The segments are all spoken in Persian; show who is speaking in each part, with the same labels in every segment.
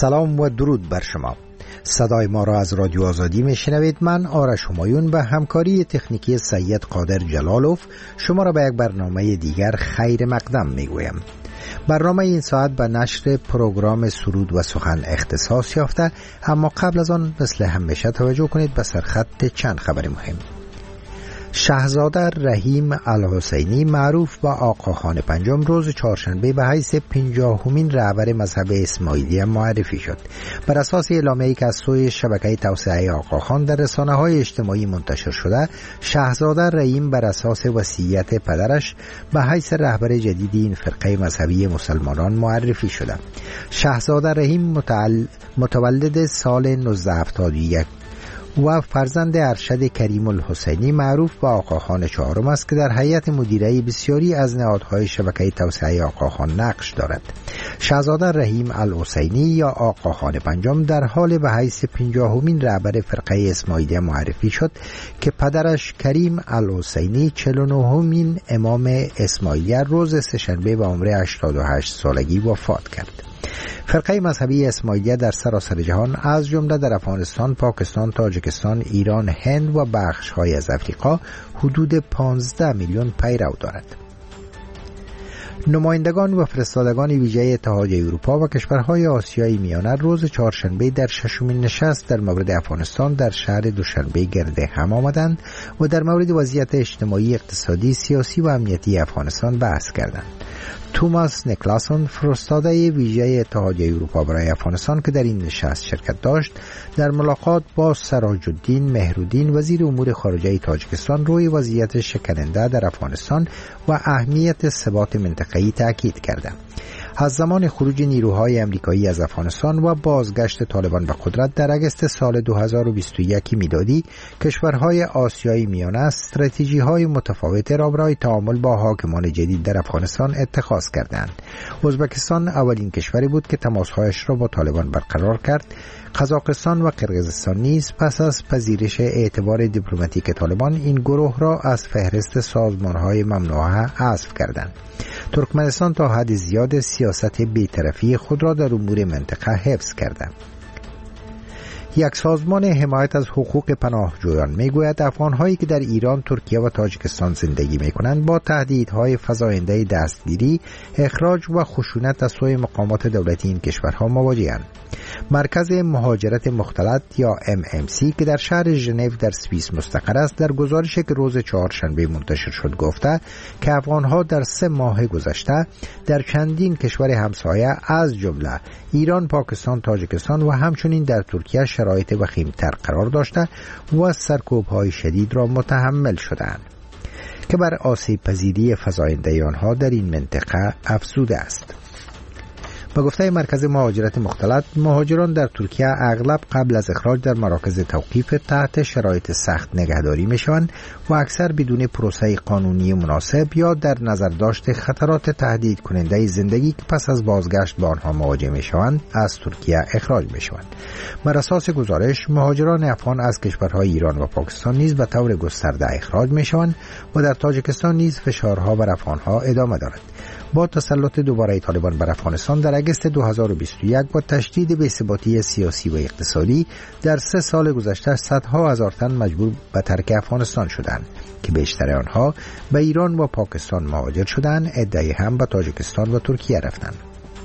Speaker 1: سلام و درود بر شما. صدای ما را از رادیو آزادی میشنوید. من آرش همایون به همکاری تکنیکی سید قادر جلالوف شما را به یک برنامه دیگر خیر مقدم میگویم. برنامه این ساعت به نشر پروگرام سرود و سخن اختصاص یافته، اما قبل از آن مثل همیشه توجه کنید به سرخط چند خبر مهم. شاهزاده رحیم الحسینی معروف به آقا خان پنجم روز چهارشنبه به حیث 50مین رهبر مذهب اسماعیلیه معرفی شد. بر اساس اعلامیه‌ای که از سوی شبکه توسعه آقا خان در رسانه‌های اجتماعی منتشر شده، شاهزاده رحیم بر اساس وصیت پدرش به حیث رهبر جدید این فرقه مذهبی مسلمانان معرفی شده. شاهزاده رحیم متولد سال 1971 و فرزند ارشد کریم الحسینی معروف به آقا خان چهارم است که در هیئت مدیره بسیاری از نهادهای شبکه توسعه آقا خان نقش دارد. شاهزاده رحیم الحسینی یا آقا خان پنجم در حال به حیث 50مین رهبر فرقه اسماعیلیه معرفی شد که پدرش کریم الحسینی 49مین امام اسماعیلیه روز سه‌شنبه به عمر 88 سالگی وفات کرد. فرقه مذهبی اسماعیلیه در سراسر جهان از جمله در افغانستان، پاکستان، تاجیکستان، ایران، هند و بخش‌های از افریقا حدود 15 میلیون پیرو دارد. نمایندگان و فرستادگان ویژه اتحادیه اروپا و کشورهای آسیای میانه روز چهارشنبه در ششمین نشست در مورد افغانستان در شهر دوشنبه گرد هم آمدند و در مورد وضعیت اجتماعی، اقتصادی، سیاسی و امنیتی افغانستان بحث کردند. توماس نیکلاسون، فرستاده ویژه اتحادیه اروپا برای افغانستان که در این نشست شرکت داشت، در ملاقات با سراج الدین مهرالدین وزیر امور خارجه تاجیکستان روی وضعیت شکننده در افغانستان و اهمیت ثبات منطقه‌ای تاکید کرد. از زمان خروج نیروهای امریکایی از افغانستان و بازگشت طالبان به قدرت در اگست سال 2021 میلادی، کشورهای آسیای میانه استراتژی‌های متفاوتی را برای تعامل با حاکمان جدید در افغانستان اتخاذ کردند. ازبکستان اولین کشوری بود که تماس‌هایش را با طالبان برقرار کرد. قزاقستان و قرقیزستان نیز پس از پذیرش اعتبار دیپلماتیک طالبان این گروه را از فهرست سازمان‌های ممنوعه حذف کردند. ترکمنستان تا حد زیاد سیاست بی‌طرفی خود را در امور منطقه حفظ کرده. یک سازمان حمایت از حقوق پناهجویان میگوید افغان‌هایی که در ایران، ترکیه و تاجیکستان زندگی می‌کنند با تهدیدهای فزاینده دستگیری، اخراج و خشونت از سوی مقامات دولتی این کشورها مواجه‌اند. مرکز مهاجرت مختلط یا MMC که در شهر ژنو در سوئیس مستقر است، در گزارشی که روز چهارشنبه منتشر شد گفته که افغان‌ها در 3 ماه گذشته در چندین کشور همسایه از جمله ایران، پاکستان، تاجیکستان و همچنین در ترکیه شرایط وخیم‌تر قرار داشته و سرکوب‌های شدید را متحمل شدند که بر آسیب پذیری فزاینده آنها در این منطقه افزوده است. به گفته مرکز مهاجرت مختلط، مهاجران در ترکیه اغلب قبل از اخراج در مراکز توقیف تحت شرایط سخت نگهداری میشوند و اکثر بدون پروسه قانونی مناسب یا در نظر داشت خطرات تهدید کننده زندگی که پس از بازگشت با آنها مواجه میشوند از ترکیه اخراج میشوند. بر اساس گزارش، مهاجران افغان از کشورهای ایران و پاکستان نیز به طور گسترده اخراج میشوند و در تاجیکستان نیز فشارها بر افغانها ادامه دارد. با تسلط دوباره طالبان بر افغانستان در اگست 2021 و تشدید بی‌ثباتی سیاسی و اقتصادی در 3 سال گذشته، صدها هزار تن مجبور به ترک افغانستان شدند که بیشتر آنها به ایران و پاکستان مهاجر شدند، عده‌ای هم به تاجیکستان و ترکیه رفتند.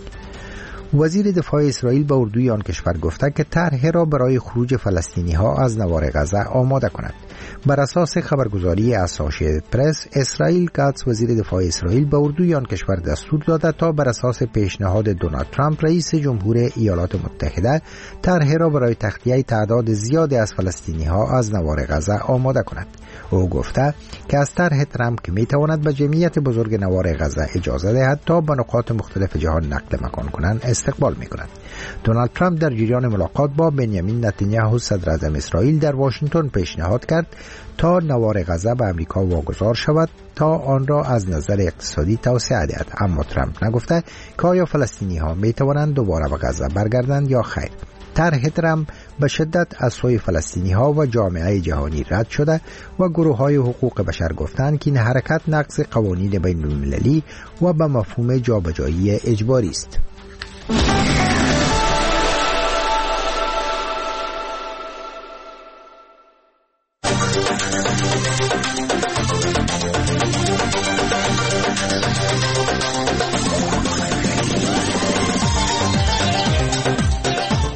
Speaker 1: وزیر دفاع اسرائیل به اردوی آن کشور گفته که طرح را برای خروج فلسطینی‌ها از نوار غزه آماده کند. بر اساس خبرگزاری اسوشییتد پرس، اسرائیل کاتس وزیر دفاع اسرائیل به اردوی آن کشور دستور داده تا بر اساس پیشنهاد دونالد ترامپ رئیس جمهور ایالات متحده طرح را برای تخلیه تعداد زیادی از فلسطینی‌ها از نوار غزه آماده کند. او گفته که از طرح ترامپ که میتواند به جمعیت بزرگ نوار غزه اجازه دهد تا به نقاط مختلف جهان نقل مکان کنند استقبال می‌کند. دونالد ترامپ در جریان ملاقات با بنیامین نتانیاهو صدر اعظم اسرائیل در واشنگتن پیشنهاد کرد تا نوار غزه به امریکا واگذار شود تا آن را از نظر اقتصادی توسعه دهد، اما ترامپ نگفته که آیا فلسطینی‌ها میتوانند دوباره به غزه برگردند یا خیر. طرح ترامپ به شدت از سوی فلسطینی‌ها و جامعه جهانی رد شده و گروه‌های حقوق بشر گفتند که این حرکت نقض قوانین بین‌المللی و به مفهوم جابجایی اجباری است.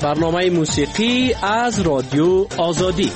Speaker 2: برنامه موسیقی از رادیو آزادی.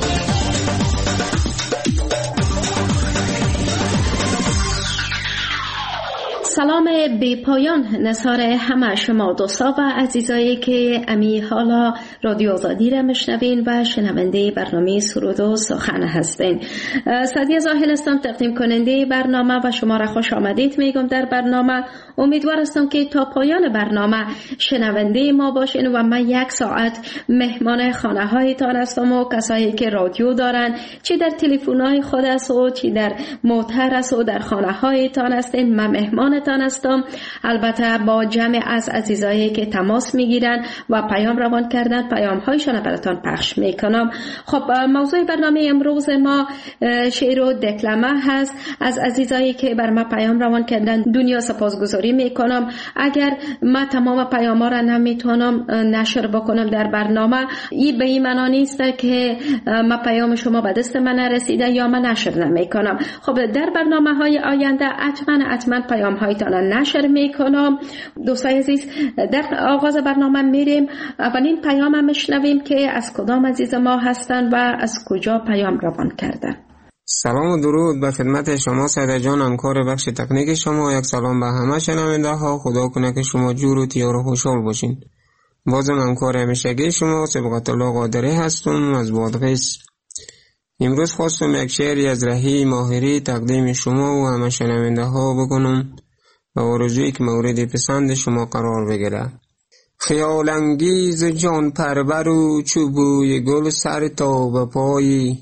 Speaker 3: سلام بی پایان نثار همه شما دوستا و عزیزایی که امی حالا رادیو آزادی را مشنوین و شنونده برنامه سرود و سخن هستین. سعدیه زاهل هستم، تقدیم کننده برنامه و شما را خوش آمدید میگم در برنامه. امیدوار هستم که تا پایان برنامه شنونده ما باشین و من 1 ساعت مهمان خانه هایتان هستم و کسایی که رادیو دارن، چی در تلفن های خود است و چی در موتر است و در خانه هایتان هستین، من مهمانتان هستم. البته با جمع از عزیزایی که تماس میگیرن و پیام روان کردن، پیام هایشان براتان پخش میکنم. خب موضوع برنامه امروز ما شعر و دکلمه هست. از عزیزایی که بر ما پیام روان کردن دنیا سپاسگزاری میکنم. اگر ما تمام پیام ها را نمیتونم نشر بکنم در برنامه، این به این معنا نیست که ما پیام شما به دست من نرسیده یا من نشر نمیکنم. خب در برنامه های آینده حتما پیام هایتان نشر میکنم. دوستای عزیز، در آغاز برنامه میریم اولین پیام هم میشنویم که از کدام عزیز ما هستن و از کجا پیام روان کردن.
Speaker 4: سلام و درود به خدمت شما سعیده جان، همکار بخش تکنیک شما. یک سلام به همه شنونده ها. خدا کنه که شما جور و تیار و خوشحال باشین. بازم همکار همیشگی شما سبقت الله قادری هستم از بادغیس. امروز خواستم یک شعری از رهی ماهری تقدیم شما و همه شنونده ها بکنم و آرزویی که مورد پسند شما قرار بگیره. خیال انگیز جان پرور و چوبوی گل سر تا به پایی،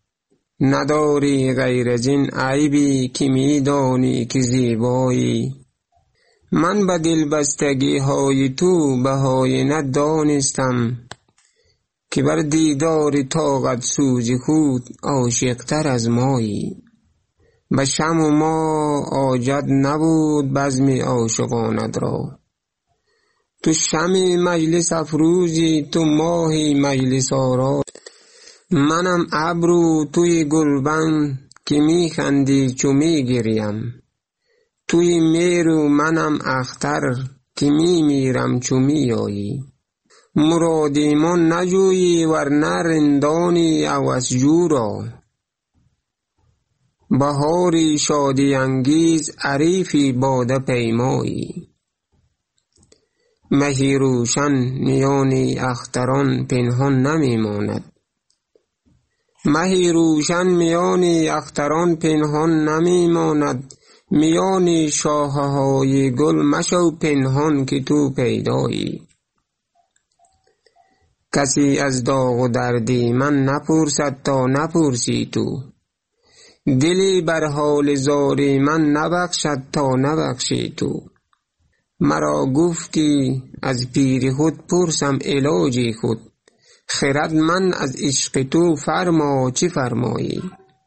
Speaker 4: نداری غیر از این عیبی که میدانی که زیبایی. من به دل بستگی های تو بهای ندانستم، که بر دیدار طاقت سوز خود عاشق تر از مایی. به شم و ما عاجت نبود بزم عاشقانت را، تو شمی مجلس افروزی تو ماهی مجلس آرا. منم ابرو توی گلبن که میخندی چو میگریم، توی میرو منم اختر که میمیرم چو میایی. مرادی من نجویی ورنه رندانی عوض را، بهاری شادی انگیز عریفی باده پیمایی. مهی روشن میانی اختران پنهان نمیماند، مهی روشن میانی اختران پنهان نمیماند. میانی شاخه های گل مشو پنهان که تو پیدایی. کسی از داغ و دردی من نپرسد تا نپرسی تو، دلی بر حال زاری من نبخشد تا نبخشی تو. مرا گفتی از پیر خود پرسم علاجی خود، خرد من از عشق تو فرما چی فرمایی.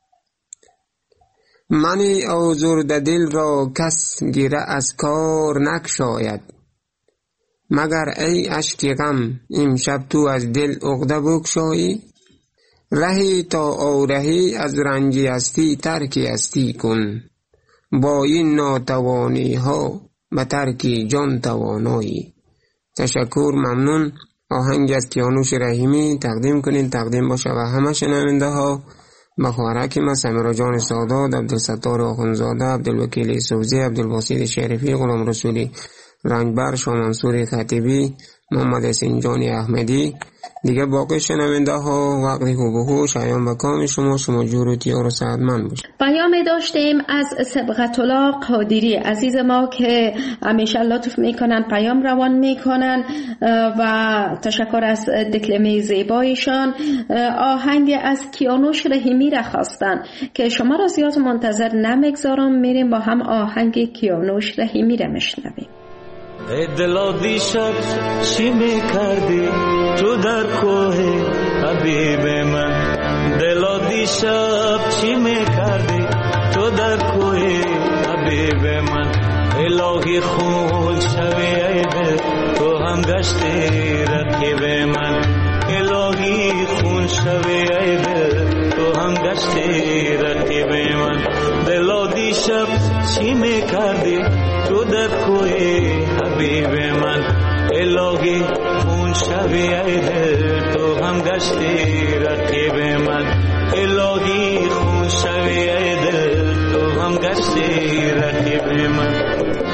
Speaker 4: من آزرده دل را کس گیره از کار نکشاید، مگر ای اشک غم امشب تو از دل عقده بگشایی. رهی تا آرهی از رنجی هستی ترکی هستی کن، با این ناتوانی ها به ترکی جان توانایی. تشکر، ممنون. آهنگ از کیانوش رحیمی تقدیم کنین، تقدیم باشه و همه شنونده ها. مخارکم سمیرا جان سادات، عبدالستار آخونزاده، عبدالوکیل سوزی، عبدالباسط شریفی، غلام رسولی رنگبر، شاه منصور خطیبی، محمد حسین جانی احمدی. دیگه باقی شنونده ها وقتی خوب و خوش ایام و کام شما جور و تیار و سعدمند باشه.
Speaker 3: پیام داشتیم از سبقت الله قادری عزیز ما که همیشه لطف میکنن، پیام روان میکنن و تشکر از دکلمه زیبایشان. آهنگ از کیانوش رحیمی را خواستن که شما را زیاد منتظر نمیگذارم، میریم با هم آهنگ کیانوش رحیمی را میشنویم.
Speaker 5: ای دلا دیشب چی میکردی تو در کوه حبیب من؟ دلا دیشب چی میکردی تو در کوه حبیب من؟ الهی خون شوی ای دل تو هم گشتی رقیب من. الهی خون شوی ای دل تو هم گشتی رقیب من. دلا دیشب چی میکردی تو در کوه حبیب من؟ الهی خون شوی ای دل تو هم گشتی رقیب من الهی خون شوی ای دل تو هم گشتی رقیب من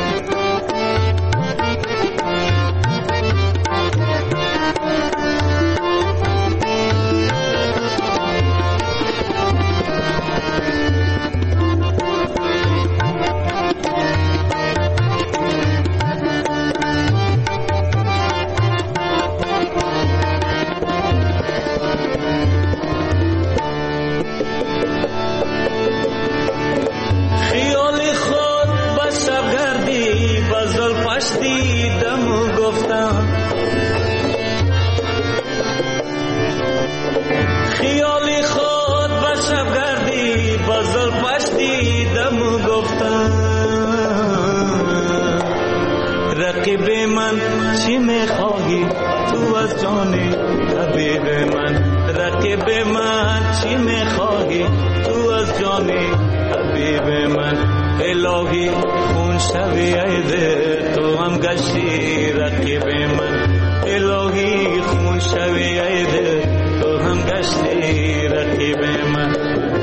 Speaker 5: رقیب من چی میخواهی تو از جان حبیب من رقیب من چی میخواهی تو از جان حبیب من الهی خون شوی ای دل تو هم گشتی رقیب من الهی خون شوی ای دل تو هم گشتی رقیب من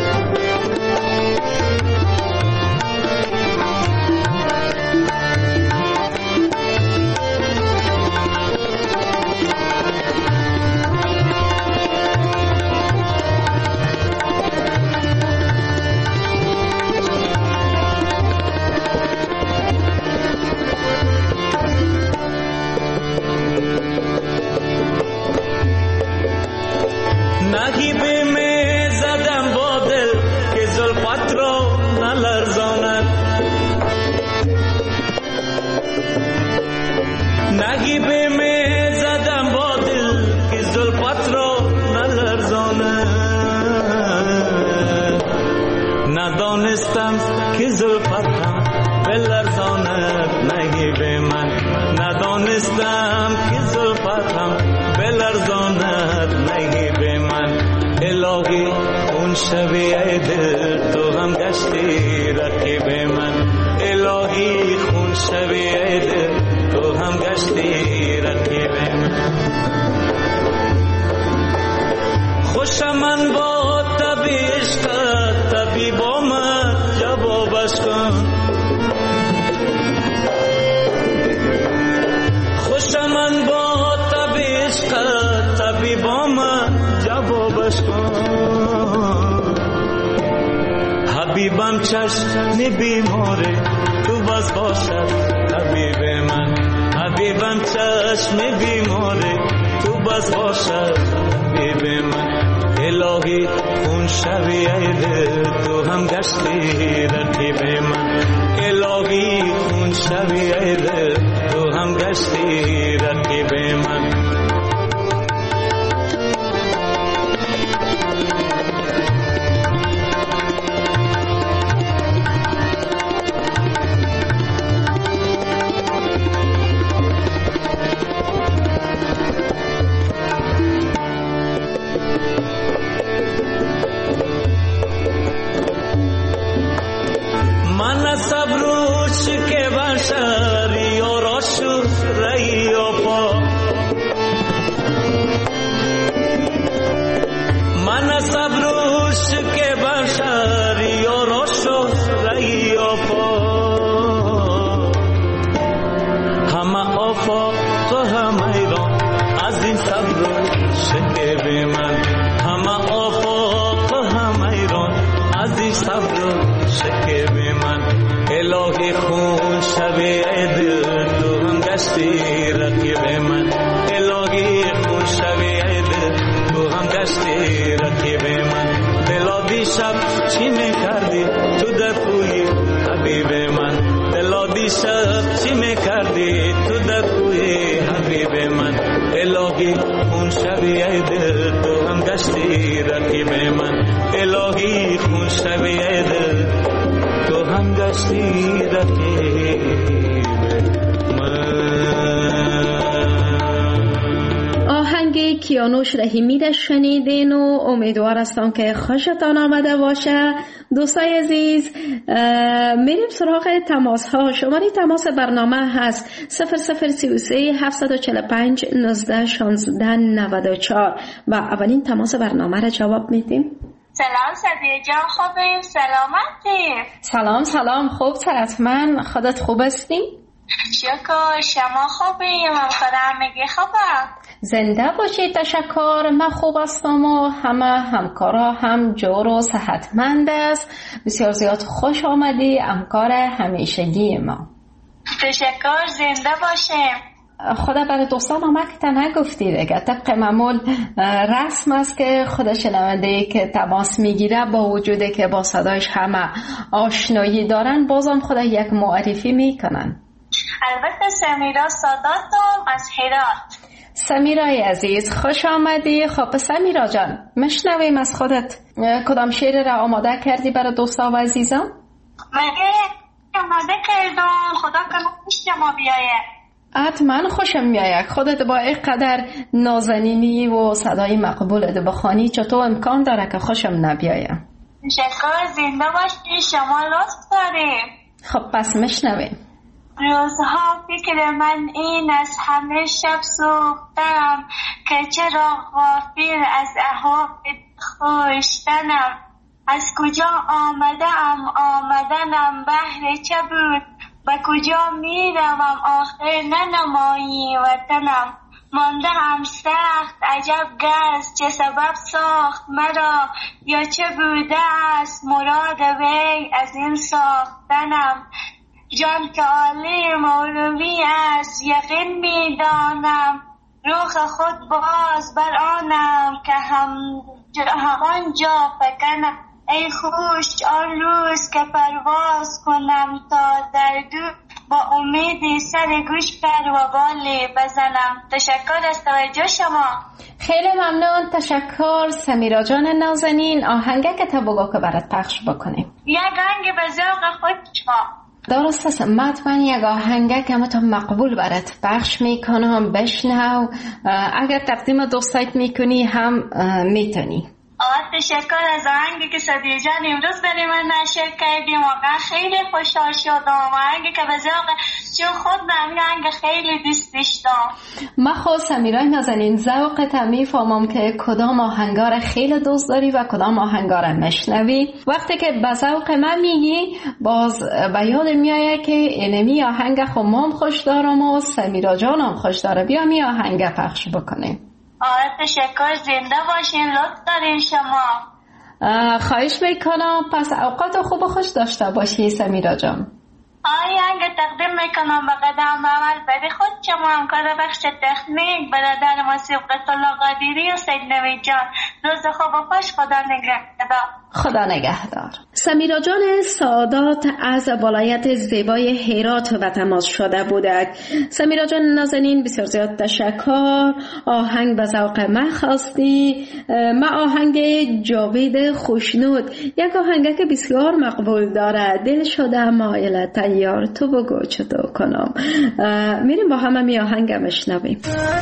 Speaker 5: نگیبه می زدم با دل که زلفت را نلرزاند نگیبه می زدم با دل که زلفت را نلرزاند ندانستم که زلفت هم بلرزاند نگیبه من ندانستم که زلفت هم بلرزاند نگیبه من الهی اون شبی ای دل تو هم گشتی رقیب من الهی خون شبی ای دل تو هم گشتی رقیب من خوشم من با طبی عشقت طبی با من جوابش کن خوشم من با طبی عشقت طبی با من جوابش کن حبیبم چشم بیماره تو بس باشد حبیب من حبیبم چشم بیماره تو بس باشد حبیب من الهی اون شبی ای دل تو هم گشتی رقیب من الهی اون شبی ای دل تو هم گشتی رقیب من من صبروش که بشری و راشوش رئی و پا من صبروش که بشری و راشوش رئی و پا همه آفاق تو هم ایران از این صبروش که به من همه آفاق تو هم ایران از این صبروش که به من الهی خون شبی ای دل تو هم گشتی رقیب من الهی خون شبی ای دل تو هم گشتی رقیب من دلا دیشب چی میکردی تو در کوی حبیب من دلا دیشب چی میکردی تو در کوی حبیب من الهی خون شبی ای دل تو هم گشتی رقیب من الهی خون شبی ای دل تو هم گشتی رقیب من
Speaker 3: آهنگی که کیانوش رحیمی را شنیدین و امیدوار هستم که خوشتان آمده باشه. دوستای عزیز، میریم سراغ تماس ها. شماره تماس برنامه هست 0033 745 19 16 94 و اولین تماس برنامه را جواب میدیم.
Speaker 6: سلام صدیه جان، خوبیم؟ سلامتی؟
Speaker 3: سلام خوب صحتمند. خودت خوب هستی؟
Speaker 6: شکر. شما خوبیم؟ همکارم میگی خوبم؟
Speaker 3: زنده باشید. تشکر. من خوب هستم و همه همکارا هم جور و صحتمند است. بسیار زیاد خوش آمدی همکار همیشگی ما.
Speaker 6: تشکر. زنده باشیم.
Speaker 3: خدا برای دوستان آمد نگفتی دیگه. طبق معمول رسم است که خود شنونده که تماس میگیره با وجوده که با صدایش همه آشنایی دارن بازم خدا یک معرفی میکنن.
Speaker 6: البته سمیرا ساداتم از هرات.
Speaker 3: سمیرای عزیز خوش آمدی. خب سمیرا جان، مشنویم از خودت کدام شعر را آماده کردی برای دوستا و عزیزان؟
Speaker 6: مگه آماده کردم، خدا کنه پشت ما بیایه.
Speaker 3: حتما خوشم میآید. خودت با اینقدر نازنینی و صدای مقبولت بخوانی چطور امکان داره که خوشم نبیایم؟
Speaker 6: تشکر. زنده باشی. شما لطف داریم.
Speaker 3: خب پس مشنویم.
Speaker 6: روزها فکر من این از همه شب سوختم که چرا غافل از احوال خوشتنم. از کجا آمدنم بهر چه بود، و کجا میروم آخر ننمایی وطنم. مانده هم سخت عجب گز چه سبب ساخت مرا، یا چه بوده است مراد وی از این ساختنم. جان که عالی مولوی است یقین میدانم، روح خود باز بر آنم که همان جا فکنم. ای خوش آن روز که پرواز کنم تا در دور، با امید سر گوش پر و بالی بزنم. تشکر از توجه شما.
Speaker 3: خیلی ممنون. تشکر سمیرا جان نازنین. آهنگه که بگو که برات پخش بکنیم.
Speaker 6: یک آهنگ به ذوق خود شما.
Speaker 3: درست است. من یک آهنگه که تو مقبول برات پخش میکنم. بشنو. اگر تقدیم دوستایت میکنی هم میتونی.
Speaker 6: تشکر از آهنگی که صدیه جان امروز برای من نشر کردیم. واقعا خیلی خوشحال شدم. آهنگی که به ذوق چون خود من آهنگ خیلی دوستش دارم.
Speaker 3: من خود سمیرای نازنین ذوقت میفهمم که کدام آهنگا خیلی دوست داری و کدام آهنگا را میشنوی. وقتی که به ذوق من میگی باز به یاد میاد که اینمی آهنگ خودم خوش دارم و سمیرا جانم خوش داره. بیا می آهنگ پخش بکنیم.
Speaker 6: تشکر. زنده باشین. لطف دارین شما.
Speaker 3: خواهش میکنم. پس اوقات خوب و خوش داشته باشی سمیرا جان.
Speaker 6: آهنگ تقدیم میکنم به قدم عمل بری خود شما همکار بخش تکنیک برادر موسیقی الله قادری و سید نوید جان. روز خوب و خوش. خدا نگهدار.
Speaker 3: خدا نگهدار. سمیرا جان سادات از ولایت زیبای هرات و تماس شده بودند. سمیرا جان نازنین بسیار زیاد تشکر. آهنگ به ذوق من خواستی. من آهنگ جاوید خوشنود، یک آهنگ که بسیار مقبول داره. دل شده مایل تیار تو بگو چطور کنم. میریم با همه می آهنگ مشنویم.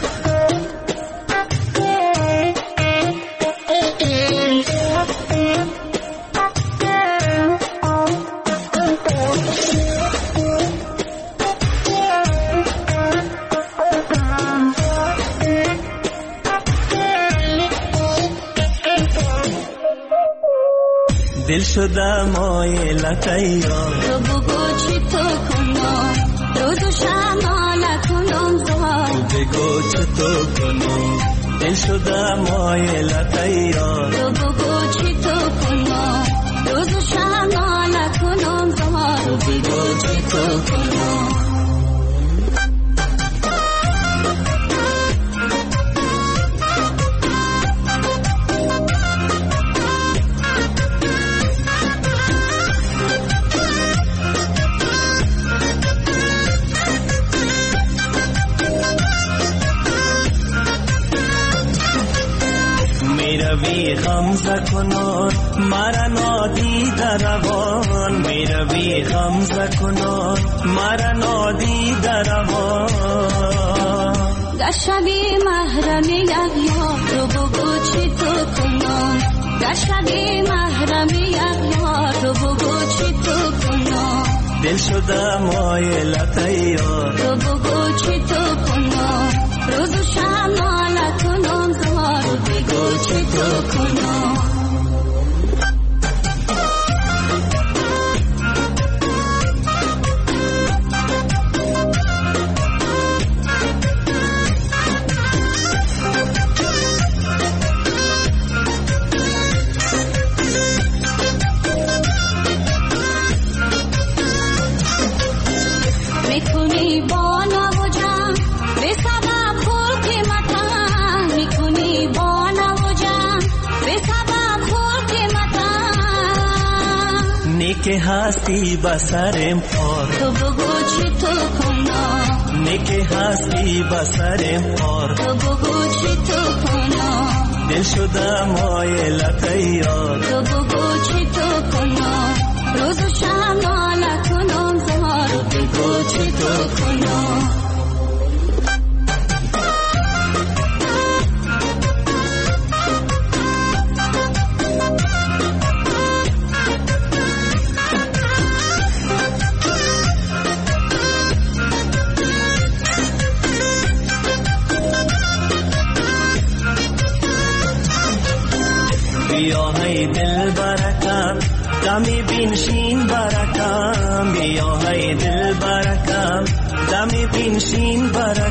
Speaker 5: دل شده مایل تیار
Speaker 7: تو بگو چی تو کنم، روز و شما نکنم زار.
Speaker 5: تو بگو چی تو کنم، دل شده مایل تیار.
Speaker 7: تو بگو چی تو کنم، روز و شما نکنم زار.
Speaker 5: تو بگو چی تو کنم. میروی غمزه کنان مرا نادیده روان، میروی غمزه کنان مرا نادیده روان.
Speaker 7: در شبی محرم یک یار رو بگو چی تو کنم در شبی محرم یک یار رو بگو چی تو کنم
Speaker 5: دل شده مایلت یار
Speaker 7: رو بگو چی تو کنم روز و شب ناله کنم زار رو بگو چی تو کنم میکنی با نوجم به سبب خور قیمتم میکنی با نوجم به سبب خور قیمتم
Speaker 5: نیکه هستی بسرم پار
Speaker 7: تو بگو چی تو کنم
Speaker 5: نیکه هستی بسرم پار
Speaker 7: تو بگو چی تو کنم
Speaker 5: دل شده مایلت یار
Speaker 7: تو بگو چی تو کنم روز و شب ناله کنم زار تو بگو چی تو کنم
Speaker 5: بیا های دل برکم دمی بینشین برکم بیا های دل برکم دمی بینشین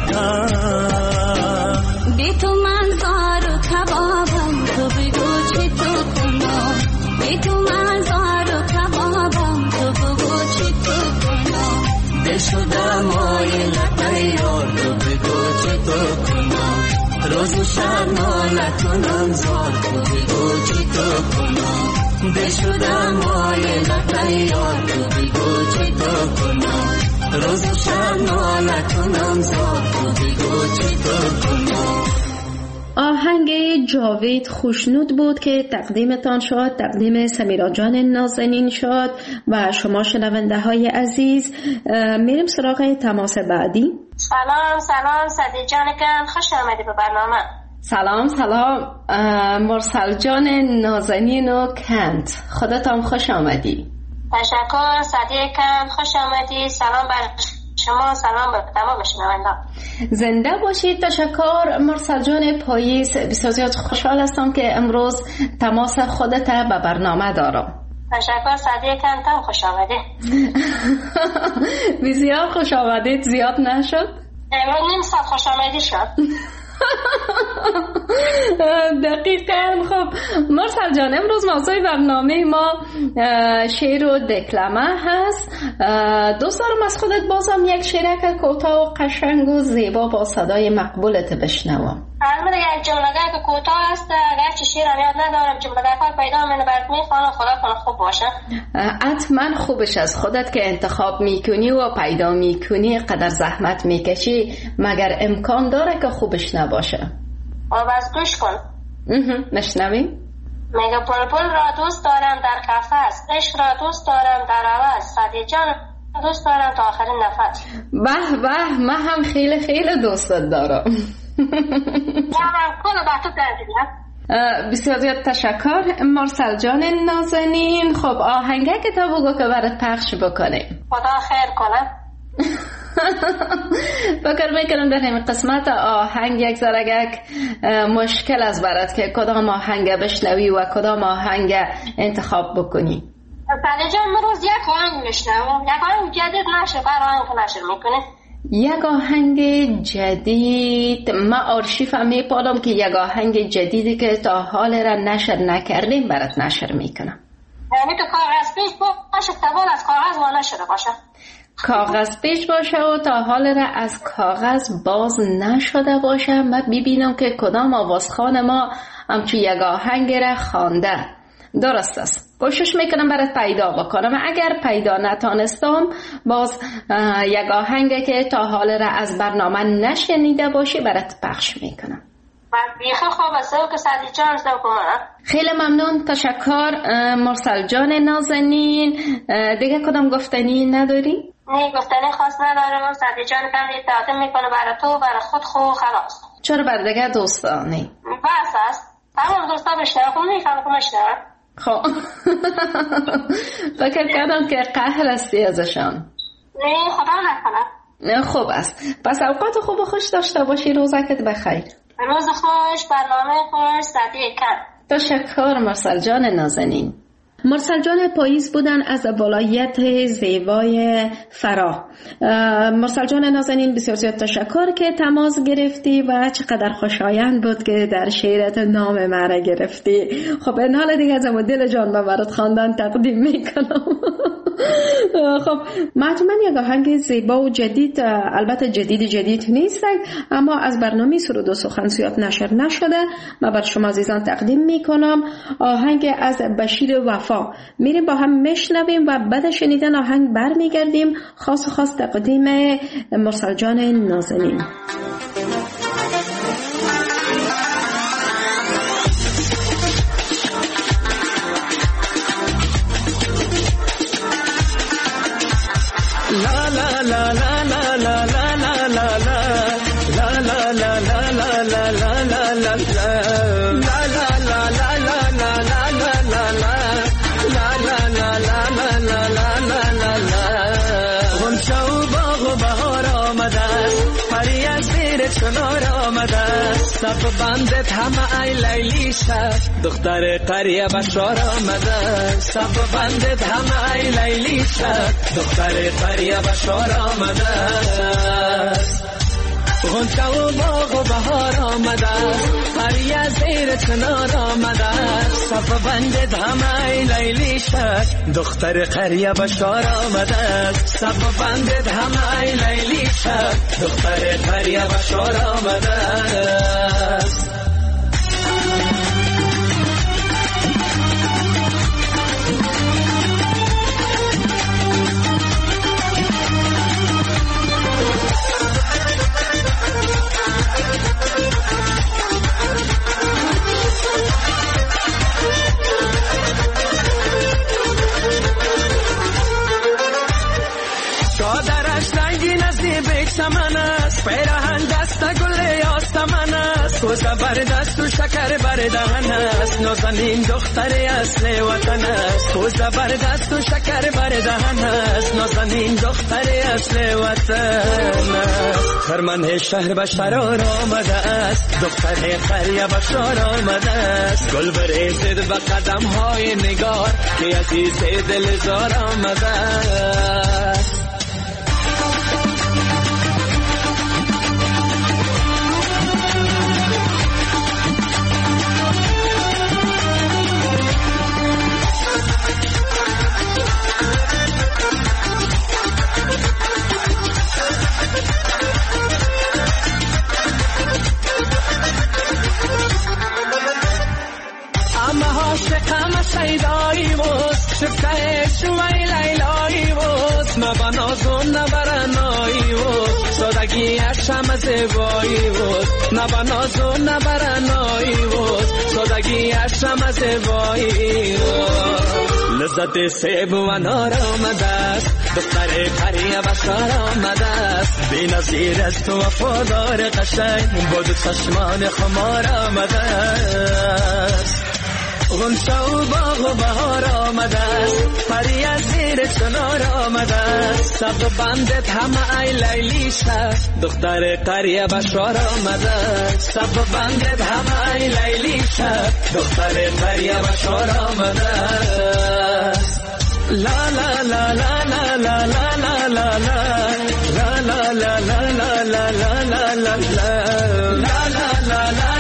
Speaker 5: برکم
Speaker 7: بی تو من زار و کبابم تو بگو چی تو کنم بی تو من زار و کبابم تو بگو چی تو کنم
Speaker 5: دل شده مایلت یار تو بگو چی تو کنم روز و شب ناله کنم زار تو بگو چی تو کنم دل شده مایلت یار تو بگو چی تو کنم روز و شب ناله کنم زار تو بگو چی تو کنم.
Speaker 3: آهنگ جاوید خوشنود بود که تقدیمتان شد، تقدیم سمیرا جان نازنین شد و شما شنونده های عزیز. میریم سراغ تماس بعدی.
Speaker 6: سلام صدیق جانکم، خوش آمدی به برنامه.
Speaker 3: سلام مرسل جان نازنین و کند، خودتان خوش آمدی.
Speaker 6: تشکر صدیقم، خوش آمدی. سلام بر شما، سلام به تمام شنونده.
Speaker 3: زنده باشید. تشکر مرسل جان پاییز، بسیار زیاد خوشحال هستم که امروز تماس خودت به برنامه دارم.
Speaker 6: تشکر صدیقم، تم خوش آمدی.
Speaker 3: بسیار خوش آمدید، زیاد نشد؟
Speaker 6: امروز نیم ساعت خوش آمدی شد.
Speaker 3: دقیقاً. خب مرسل جان، امروز موضوع برنامه ما شعر و دکلمه هست. دوست دارم از خودت بازم یک شعرک کوتاه و قشنگ و زیبا با صدای مقبولت بشنوم.
Speaker 6: البته یک جمله‌ای که کوتاه است، اگرچه شعر یاد ندارم، جمله‌ای پیدا منه برات میخوانم، خدا کنه خوب باشه.
Speaker 3: حتما خوبش از خودت که انتخاب میکنی و پیدا میکنی، قدر زحمت میکشی، مگر امکان داره که خوبش نباشه؟
Speaker 6: بس گوش کن.
Speaker 3: نشنویم؟
Speaker 6: میگه بلبل را دوست دارم در قفس، عشق را دوست دارم در عوض، صدیق جان دوست دارم تا آخرین نفس.
Speaker 3: به به، من هم خیلی خیلی دوستت دارم. بسیار زیاد تشکر مرسل جان نازنین. خب آهنگه که تا بگو که برات پخش بکنیم.
Speaker 6: خدا خیر کنه.
Speaker 3: فکر میکنم در همین قسمت آهنگ یک ذره مشکل است برات که کدام آهنگ بشنوی و کدام آهنگ انتخاب بکنی.
Speaker 6: صدیق جان من روز یک آهنگ میشنوم، یک آهنگ جدید نشه، بر آهنگ نشر میکنه.
Speaker 3: یک آهنگ جدید؟ من آرشیف میپالم که یک آهنگ جدیدی که تا حال را نشر نکردیم برات نشر میکنم.
Speaker 6: یعنی که کاغذ پیش باشه، تبال از کاغذ و نشده باشه.
Speaker 3: کاغذ پیش باشه و تا حال را از کاغذ باز نشده باشه. من ببینم که کدام آوازخوان ما همچو یک آهنگ را خوانده. درست است، کوشش میکنم برات پیدا بکنم. اگر پیدا نتانستم باز یک آهنگ که تا حال را از برنامه نشنیده باشی برات پخش میکنم.
Speaker 6: بیخی خوب است که صدیق جان کنم.
Speaker 3: خیلی ممنون، تشکر مرسل جان نازنین. دیگه کدام گفتنی نداری؟
Speaker 6: نه گفتنی خاص ندارم. سعدی جان کمی تقدیم میکنه برای تو و برای خود خو خلاص.
Speaker 3: چرا بر دیگه دوستانی؟
Speaker 6: بس است. تمام دوستا بشنوه خب میفهم که مشنوه.
Speaker 3: خب فکر کردم که قهر هستی ازشان.
Speaker 6: نه خدا نکنه.
Speaker 3: خوب است. پس اوقات خوب و خوش داشته باشی. روزکت بخیر.
Speaker 6: روز خوش، برنامه خوش. سعدی کن.
Speaker 3: تشکر مرسل جان نازنین. مرسل جان پاییز بودن از ولایت زیبای فرا. مرسل جان نازنین بسیار زیاد تشکر که تماس گرفتی و چقدر خوشایند بود که در شعرت نام مرا گرفتی. خب این حال دیگه از دل جان به برات خواندن تقدیم میکنم. خب مجموعاً یک آهنگ زیبا و جدید، البته جدید نیست اما از برنامه سرود و سخن زیاد نشر نشده، من بر شما عزیزان تقدیم میکنم آهنگ از بشیر وفا. میریم با هم میشنویم و بعد شنیدن آهنگ برمیگردیم. خاص تقدیم مرسل جان نازنین.
Speaker 5: صف بندت همه ای لیلی شد دختر قریه بشار آمده. صف بندت همه ای لیلی شد دختر قریه بشار آمده. غنچه و باغ و بهار آمده. قریه زیر چنار آمده. صف بندت همه ای لیلی شد دختر قریه بشار آمده. صف بندت همه ای لیلی شد دختر قریه بشار آمده. چمن است پیراهن دست گل آستمن است و زبردست و شکر بردهن است. نازنین دختر اصل وطن است و زبردست و شکر بردهن است. نازنین دختر اصل وطن است. خرمن شهر بشار آمده است دختر قریه بشار آمده است. گل بریزد به قدم های نگار که عزیز دلزار آمده است. شیدایی بود شفته شوی لیلایی بود نبنازون نبرنایی بود سادگیش همه زیبایی بود نبنازون نبرنایی بود سادگیش همه زیبایی بود. لذت سیب و انار آمده است دختر قریه بشار آمده است. بی نظیر است و وفادار قشنگ با دو چشمان خمار آمده است. غنچه و باغ و بهار آمده است پری از زیر چنار آمده است. صف بندت همه ای لیلی شد دختر قریه بشار آمده است. صف بندت همه ای لیلی شد دختر قریه بشار آمده است. لا لا لا لا لا لا لا لا لا لا لا لا لا لا لا لا لا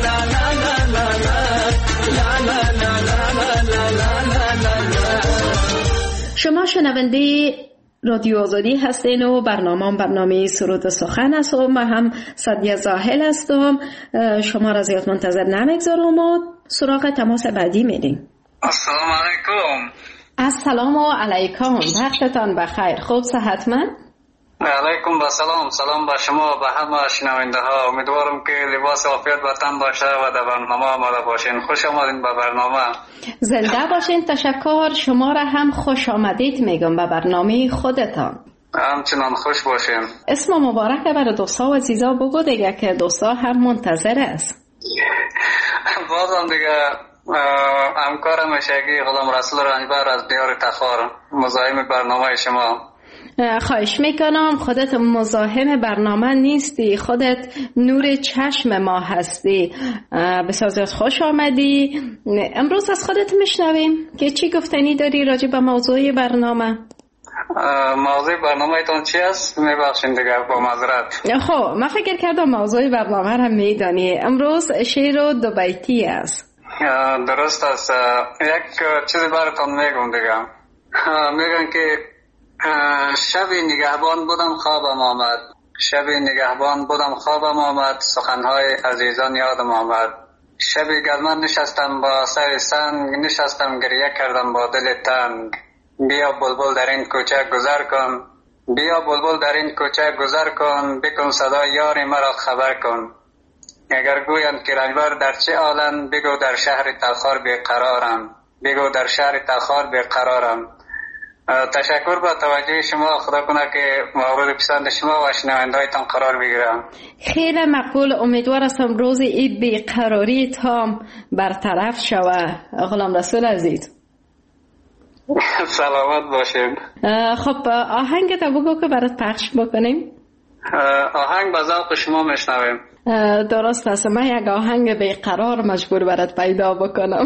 Speaker 3: شما شنونده رادیو آزادی هستین و برنامه سرود و سخن است و من هم سعدیه زاهل هستم. شما را زیاد منتظر نمیگذارم و سراغ تماس بعدی میریم.
Speaker 8: السلام علیکم.
Speaker 3: السلام علیکم. وقتتان بخیر. خوب صحتمند؟
Speaker 8: علیکم و سلام به شما و همه شنونده ها. امیدوارم که لباس عافیت به تن باشه و در برنامه آماده باشین. خوش آمدین به برنامه.
Speaker 3: زنده باشین. تشکر. شما را هم خوش آمدید میگم به برنامه خودتان.
Speaker 8: همچنان خوش باشین.
Speaker 3: اسم مبارک برای دوستا و عزیزا بگو دیگه که دوستا هم منتظر است.
Speaker 8: بازم دیگه همکار مشگی غلام رسول رنجبر از دیار تخار مزاحم برنامه شما.
Speaker 3: خواهش میکنم، خودت مزاحم برنامه نیستی، خودت نور چشم ما هستی. بسیار خوش آمدی. امروز از خودت میشنویم که چی گفتنی داری راجع به موضوع برنامه.
Speaker 8: موضوع برنامه ایتون چی است؟ میبخشین دیگه با معذرت.
Speaker 3: خب من فکر کردم موضوع برنامه رو میدانی. امروز شعر دو بیتی است.
Speaker 8: درست است. یک چیزی براتون میگم دیگه. میگن که شبی نگهبان بودم خوابم آمد، شبی نگهبان بودم خوابم آمد، سخنهای عزیزان یادم آمد. شبی گلمن نشستم با سر سنگ، نشستم گریه کردم با دل تنگ. بیا بلبل در این کوچه گذر کن، بیا بلبل در این کوچه گذر کن، بکن صدای یاری مرا خبر کن. اگر گویند که رنجبر در چه عالم، بگو در شهر تخار بیقرارم، بگو در شهر تخار بیقرارم. تشکر با توجه شما. خدا کنه که مورد پسند شما و شنوندهایتان قرار بگیرم.
Speaker 3: خیلی مقبول. امیدوار هستم روز این بیقراری تام برطرف شوه. غلام رسول عزیز
Speaker 8: سلامت باشید.
Speaker 3: خب آهنگ تا بگو که برات پخش بکنیم.
Speaker 8: آهنگ به ذوق شما میشنویم.
Speaker 3: درست است. من یک آهنگ بیقرار مجبور برات پیدا بکنم.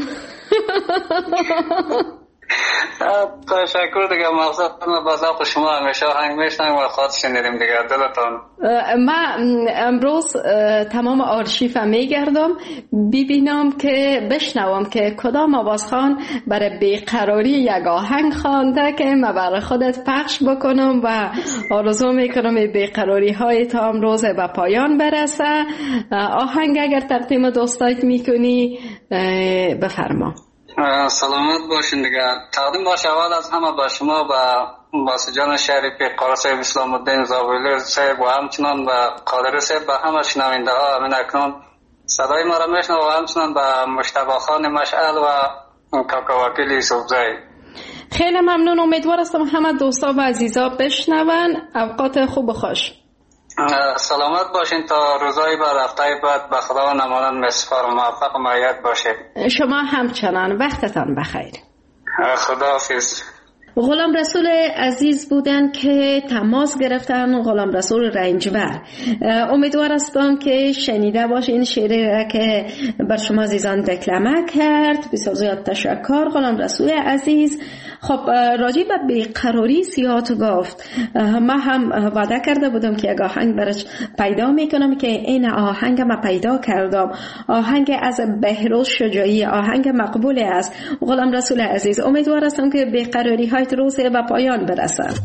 Speaker 8: تشکر دیگه. مقصد من با ذوق شما همیشه آهنگ میشنم و خواهد شنیدیم دیگه. دلتان.
Speaker 3: من امروز تمام آرشیف میگردم ببینم که بشنوم که کدام آوازخوان برای بیقراری یک آهنگ خوانده که من برای خودت پخش بکنم و آرزو میکنم بیقراری های تا امروز به پایان برسه. آهنگ اگر تقدیم دوستایت میکنی بفرما.
Speaker 8: سلامت باشین دیگه. تقدیم باشه اول از همه با شما و باسجان شریفی قاری صاحب اسلام الدین زابلی صاحب و همچنان با قادری صاحب و همه شنونده ها. من اکنون صدای ما را میشنم و همچنان با مجتبی خان مشعل و کاکا وکیل یوسفزئی.
Speaker 3: خیلی ممنون. امیدوار هستم همه دوستا و عزیزا بشنون. اوقات خوب و خوش.
Speaker 8: سلامت باشین تا روزای بعد، هفته‌ی بعد. به خدا و نمانند مسفار و موفق و معید باشید.
Speaker 3: شما همچنان. وقتتان بخیر.
Speaker 8: خداحافظ.
Speaker 3: غلام رسول عزیز بودن که تماس گرفتن. غلام رسول رنجبر. امیدوار هستم که شنیده باشین شعری را که بر شما عزیزان دکلمه کرد. بسیار زیاد تشکر غلام رسول عزیز. خب راجع به بیقراری زیاد گفت. ما هم وعده کرده بودم که یک آهنگ برش پیدا میکنم که این آهنگ ما پیدا کردم. آهنگ از بهروز شجاعی. آهنگ مقبول است. غلام رسول عزیز امیدوار هستم که بیقراری های روز به پایان برسد.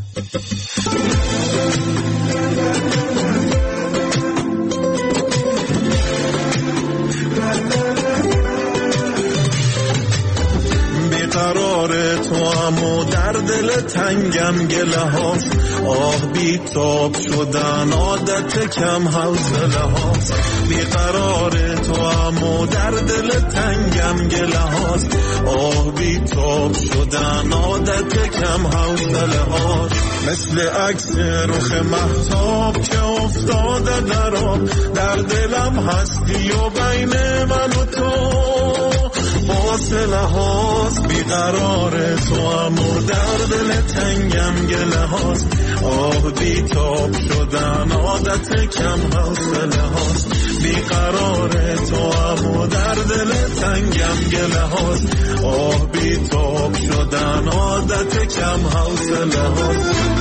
Speaker 9: بیقرار تو امو در دل تنگم گله هاست، آه بیتاب شدن عادت کم حوصله هاست. بیقرار تو امو در دل تنگم گله هاست، آه بیتاب شدن عادت کم حوصله هاست. مثل عکس رخ مهتاب که افتاده در آب، در دلم هستی و بین من و تو فاصله هاست. بیقرار تو امو در دل تنگم گله هاست، آه بیتاب شدن عادت کم حوصله هاست. بیقرار تو امو در دل تنگم گله هاست، آه بیتاب شدن عادت کم حوصله هاست.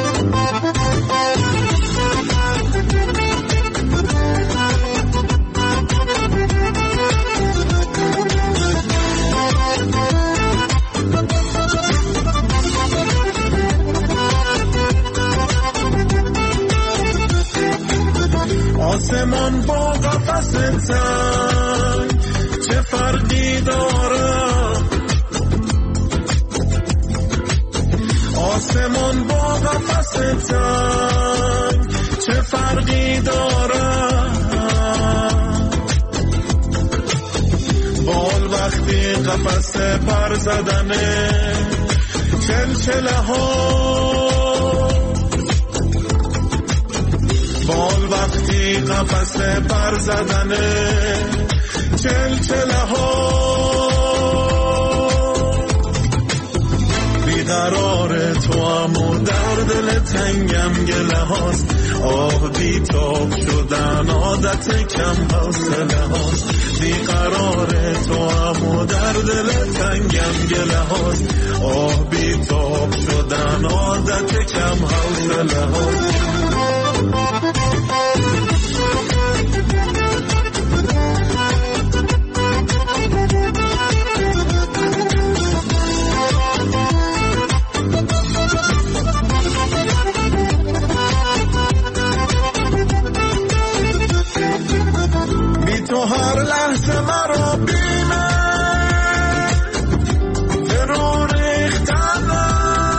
Speaker 9: آسمان با قفس تنگ چه فرقی داره، آسمان با قفس تنگ چه فرقی داره. بال وقتی قفس پر زدنه چلچله ها نفس بر زدنه چلچله ها بیقرار تو اما در دل تنگم گله هاست آه بیتاب شدن عادت کم حوصله هاست بیقرار تو اما در دل تنگم گله هاست آه بیتاب شدن عادت کم حوصله هاست تو هر لحظه مرا بیمه فرو ریختنه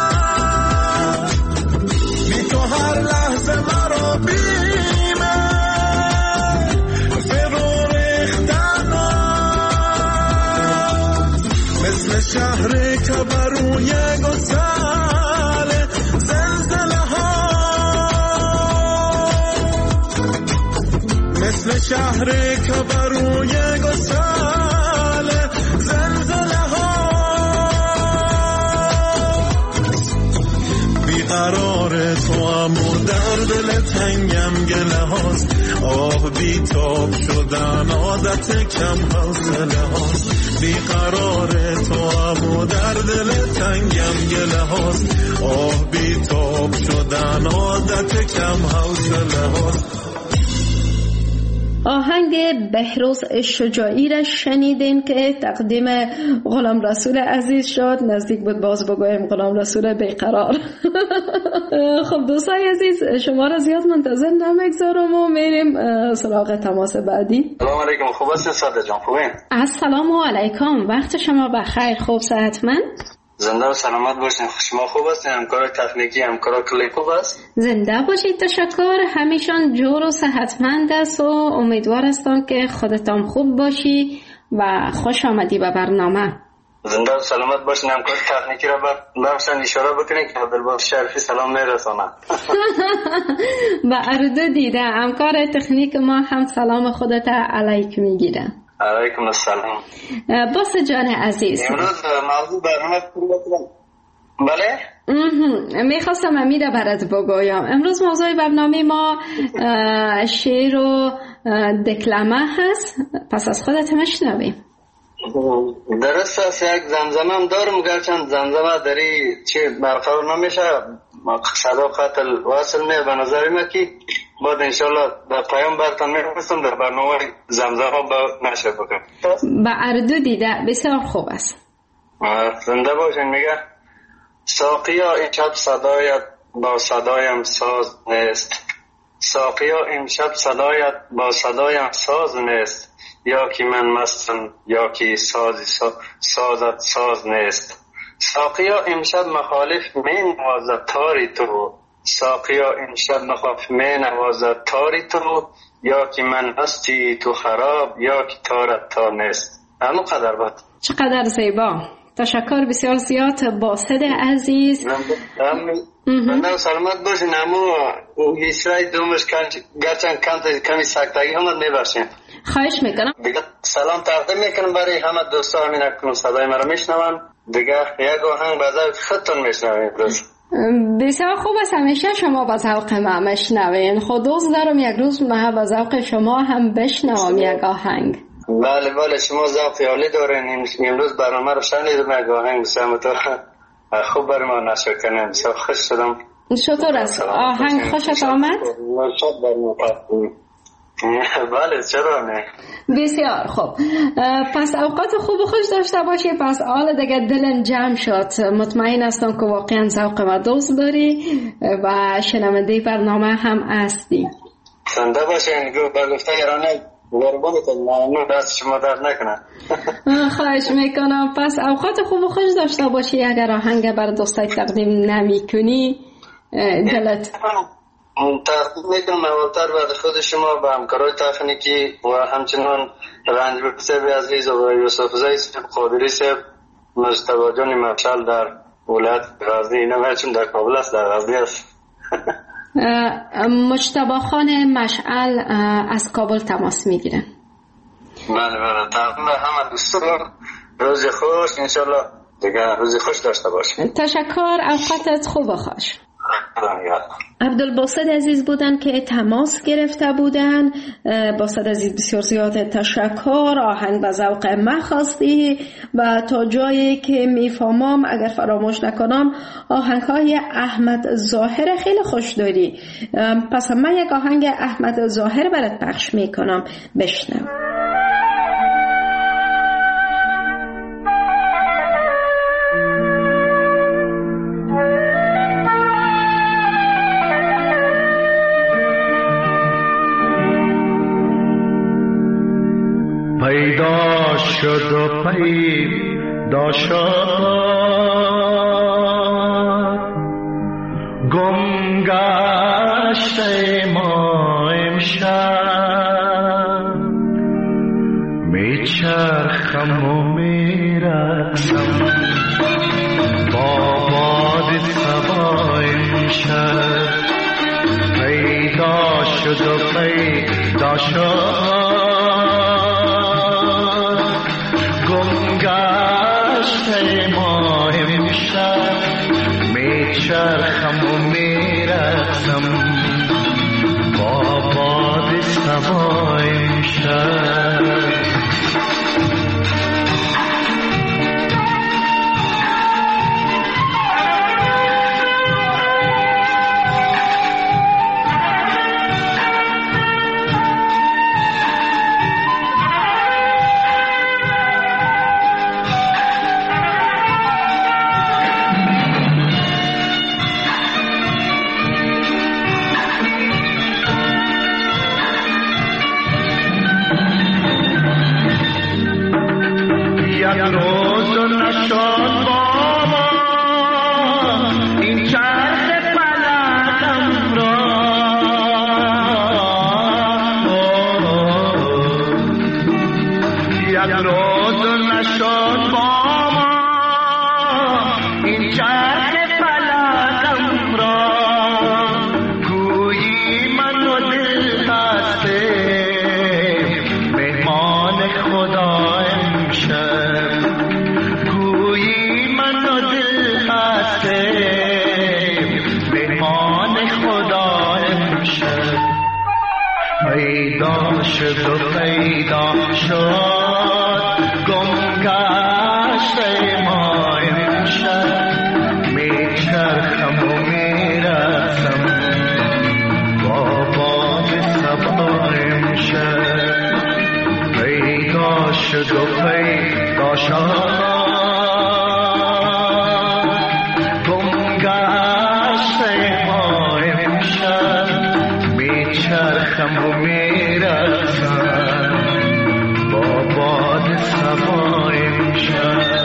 Speaker 9: بی تو هر لحظه مرا بیمه فرو ریختنه مثل شهری که بروی گسل زلزله ها مثل شهری که بروی گسل زلزله ها بیقرار تو امو در دل تنگم گله هاست آه بیتاب شدن عادت کم حوصله هاست بیقرار تو امو در دل تنگم گله هاست آه بیتاب شدن عادت کم حوصله هاست.
Speaker 3: آهنگ بهروز شجاعی را شنیدین که تقدیم غلام رسول عزیز شد. نزدیک بود باز بگویم غلام رسول بیقرار. خب دوستای عزیز شما را زیاد منتظر نمیگذارم و میریم سراغ تماس بعدی.
Speaker 8: سلام علیکم، خوب هستین ساده جان؟ خوبین؟
Speaker 3: السلام علیکم، وقت شما بخیر، خوب صحتمند؟
Speaker 8: زنده و سلامت باشین. شما خوب هستین؟ همکار تکنیکی، همکار کلی خوب است؟
Speaker 3: زنده باشید، تشکر. همیشان جور و صحتمند است و امیدوار هستم که خودتان خوب باشی و خوش آمدی به برنامه.
Speaker 8: زنده و سلامت باشین. همکار تکنیکی را برشان اشاره بکنید که عبدالباس شریفی سلام میرسانه.
Speaker 3: با اردو دیده همکار تکنیک ما هم سلام خودت علیک میگیره.
Speaker 8: علیکم السلام.
Speaker 3: باس جان عزیز،
Speaker 8: امروز موضوع برنامه بله؟
Speaker 3: میخواستم امیده برات بگویم. امروز موضوع برنامه ما شعر و دکلمه هست، پس از خودت مشنویم.
Speaker 8: درست است، یک زمزمه هم دارم گرچند زمزمه داری چی برقرار نمیشه، صدا خط الواصل می به نظر من که بعد انشالله در پیام برتان میرسم در برنامه زمزمه با نشر بکنم.
Speaker 3: با اردو دیده بسیار خوب است.
Speaker 8: زنده باشین. میگه ساقیا امشب صدایت با صدایم ساز نیست، ساقیا امشب صدایت با صدایم ساز نیست، یا که من مستم یا که سازت ساز نیست. ساقیا امشب مخالف می نوازد تاری تو، ساقیا امشب مخالف می نوازد تاری تو، یا که من مستی تو خراب یا که تارت تا نیست. همون قدر بود.
Speaker 3: چقدر زیبا، تشکر بسیار زیاد باسد عزیز.
Speaker 8: من سلامت باشین. همون ایسرای دومش گرچند کمی سکتگی هم میباشین.
Speaker 3: خواهش میکنم.
Speaker 8: دیگه سلام تقدیم میکنم برای همه دوستان همین اکنون صدای مرا میشنون. دیگه یک آهنگ بذار خودتون میشنوین.
Speaker 3: بسیار خوب است، همیشه شما با ذوق ما میشنوین. خود دوست دارم یک روز ما با ذوق شما هم بشنوم یک آهنگ.
Speaker 8: بله بله، شما ذوق عالی دارین. امروز برنامه رو شنیدم، یک آهنگ بسیار خوب برای ما نشر کنیم. بسیار خوش شدم.
Speaker 3: چطور است آهنگ؟ خوشت آمد؟
Speaker 8: بله چرا نه.
Speaker 3: بسیار خوب. پس اوقات خوب و خوش داشته باشی. پس حالا دیگه دلم جمع شد. مطمئن هستم که واقعا ذوق و دوست داری و شنونده برنامه هم هستی.
Speaker 8: زنده باشین. با گفته ایرانه قربانتون، ممنون، دست شما درد نکنه.
Speaker 3: خواهش میکنم. پس اوقات خوب و خوش داشته باشی. اگر آهنگ بر دوستای تقدیم نمی کنی دلت
Speaker 8: تقدیم میکنم اولتر بعد خود شما به همکارای تکنیکی و همچنان رنجبر صاحب عزیز و یوسف زی صاحب قادری صاحب، مجتبی جان مشعل در ولایت غزنی، اینا چون در کابل است، در غزنی است.
Speaker 3: مجتبی خان مشعل از کابل تماس میگیرن.
Speaker 10: بله تمام همه دوستان روز خوش، انشالله دیگه روز خوش داشته باشیم.
Speaker 3: تشکر، اوقاتت خوب خوش. عبدالباسط عزیز بودن که تماس گرفته بودن. باسط عزیز بسیار زیاد تشکر، آهنگ به ذوق من خواستی و تا جایی که میفهمم اگر فراموش نکنم آهنگ های احمد ظاهر خیلی خوش داری، پس من یک آهنگ احمد ظاهر برات پخش میکنم، بشنو.
Speaker 11: پیدا شد و پیدا شد، گم گشت ما امشب، میچرخم و میرقصم با باد صبا امشب. پیدا شد و پیدا شد، ما امشب، میچرخم و میرقصم با باد صبا امشب. پیدا شد و پیدا شد، گم گشت ما امشب، میچرخم و میرقصم با باد صبا امشب. پیدا شد و پیدا شد، گم گشت ما امشب، میچرخم و میرقصم با باد صبا امشب.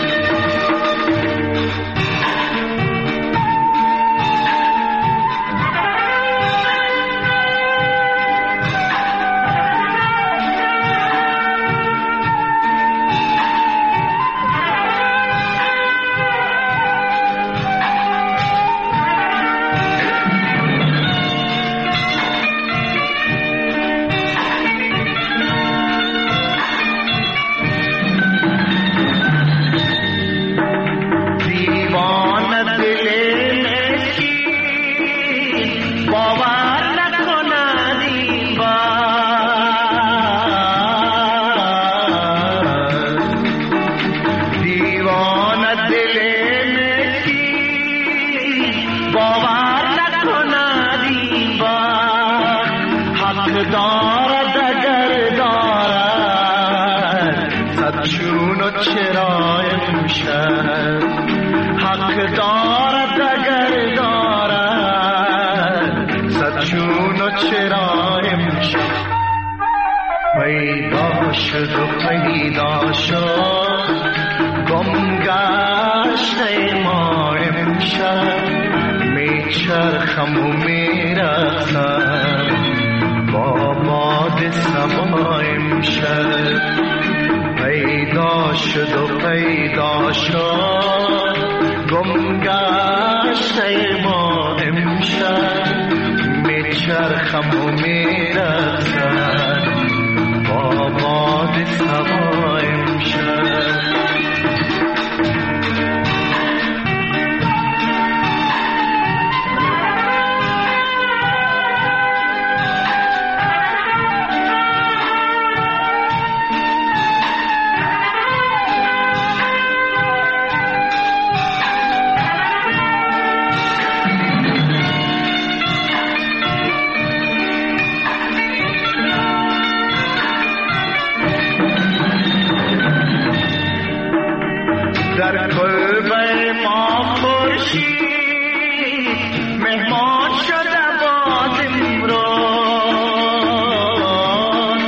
Speaker 11: پیدا شد و پیدا شد، گم گشت ما امشب، میچرخم و میرقصم با باد صبا امشب. پیدا شد و پیدا شد، گم گشت ما امشب، میچرخم و میرسم با باد صبا امشب. در کلبه ما خورشید مهمان شده باد امروز.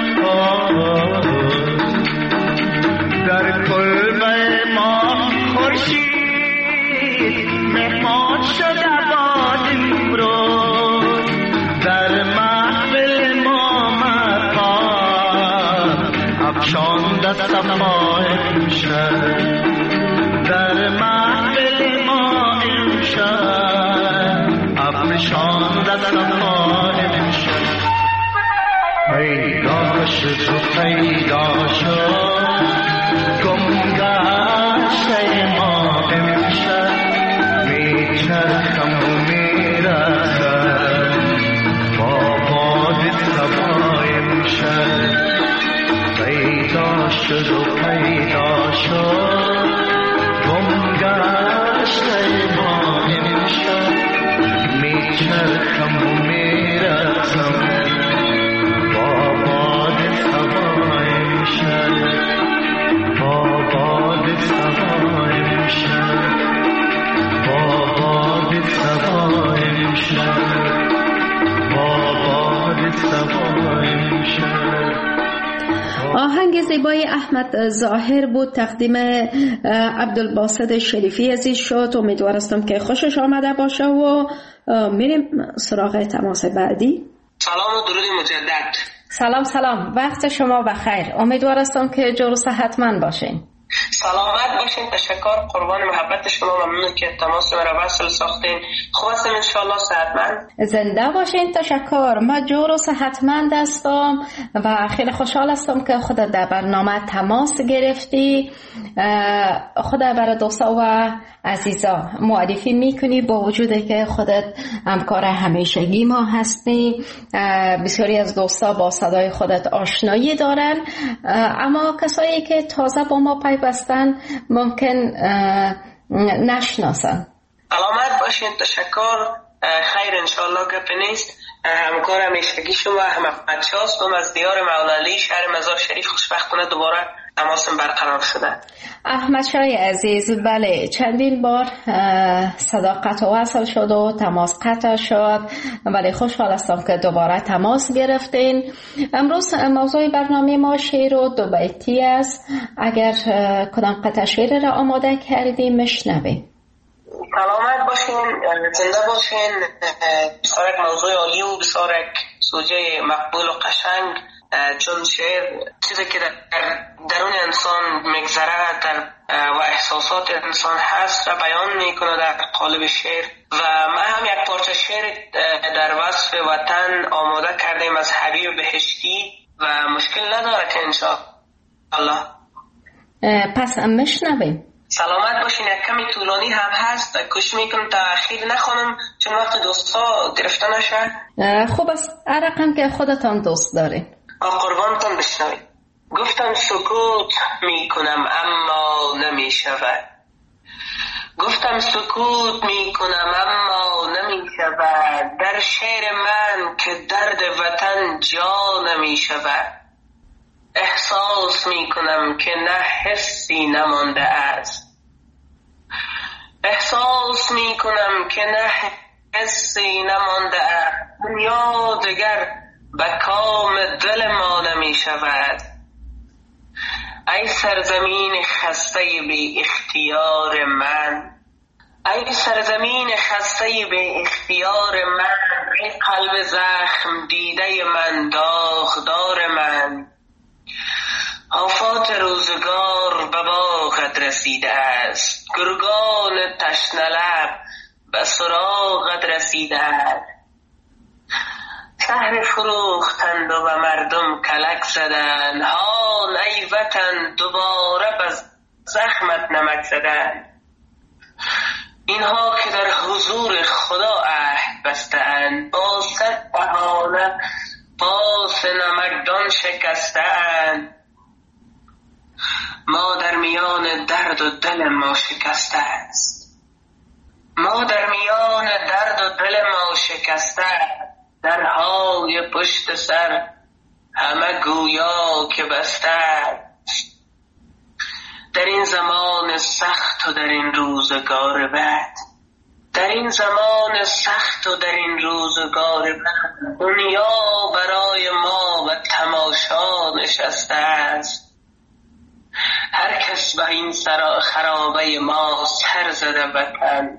Speaker 11: در کلبه ما خورشید مهمان شده باد امروز. در محفل ما مقام افشانده صفا امشب. در محفل ما امشب افشانده صفا امشب. پیدا شد و پیدا شد گم گشته ما امشب. میچرخم و میرسم با باد صبا امشب. پیدا شد و پیدا شد گم گشته ما امشب. میچرخم و میرسم با باد صبا امشب. با باد صبا امشب. با باد صبا امشب. با باد صبا امشب.
Speaker 3: آهنگ زیبای احمد ظاهر بود، تقدیم عبدالباسط شریفی عزیز شد. امیدوارستم که خوشش آمده باشه و میریم سراغ تماس بعدی.
Speaker 12: سلام و درود مجدد.
Speaker 3: سلام، وقت شما بخیر. امیدوارستم که جور و صحتمند باشین.
Speaker 12: سلامت باشین. تشکر، قربان محبت شما. ممنون که تماس مرا وصل ساختین. خوب هستم انشاءالله، صحتمند.
Speaker 3: زنده باشین. تشکر. ما جور و صحتمند هستم و خیلی خوشحال هستم که خودت در برنامه تماس گرفتی. خودت برای دوستا و عزیزا معرفی میکنی، با وجودی که خودت همکار همیشگی ما هستی. بسیاری از دوستا با صدای خودت آشنایی دارن، اما کسایی که تازه با ما پیوستن ممکن نشناسن.
Speaker 12: سلامت باشین. تشکر. خیر انشاءالله گپ نیست. همکار همیشگی شما احمد شاه هستم از دیار مولالی، شهر مزار شریف. خوشبختانه دوباره تماسم برقرار شده.
Speaker 3: احمد شاه عزیز، بله چندین بار صدا قطع وصل شد و تماس قطع شد، ولی خوشحال هستم که دوباره تماس گرفتین. امروز موضوع برنامه ما شعر و دو بیتی است. اگر کدام قطع شعر را آماده کردیم میشنویم.
Speaker 12: سلامت باشین، زنده باشین. بسیار موضوع عالی و بسیار سوژه مقبول و قشنگ، چون شعر چیزی که در درون انسان میگذره و احساسات انسان هست و بیان میکنه در قالب شعر. و ما هم یک پارچه شعر در وصف وطن آماده کردیم از حبیب بهشتی و مشکل نداره که انشاءالله.
Speaker 3: پس میشنویم.
Speaker 12: سلامت باشین. یک کمی طولانی هم هست، کوشش میکنم تأخیر نخونم چون وقت دوستا گرفته نشه.
Speaker 3: خوب است، هر رقم که خودتان دوست دارین.
Speaker 12: قربانتان بشنوید. گفتم سکوت میکنم اما نمیشود. گفتم سکوت میکنم اما نمیشود. در شعر من که درد وطن جا نمیشود. احساس میکنم که نه حسی نمانده است. احساس میکنم که نه حسی نمانده است. دنیا دیگر به کام دل ما نمی شود. ای سرزمین خسته بی اختیار من. ای سرزمین خسته بی اختیار من. ای قلب زخم دیده من، داغدار من. آفات روزگار به باغت رسیده است. گرگان تشنه لب به سراغت رسیده است. شهر فروختند و به مردم کلک زدند. هان ای وطن دوباره به زخمت نمک زدند. اینها که در حضور خدا عهد بستند، با صد بهانه پاس نمکدان شکستند. ما در میان درد و دل ما شکسته است، ما در میان درد و دل ما شکسته است. درهای پشت سر همه گویا که بسته است. در این زمان سخت و در این روزگار بد، در این زمان سخت و در این روزگار بد، دنیا برای ما و تماشا نشسته است. هر کس به این خرابه ما سر زده وطن،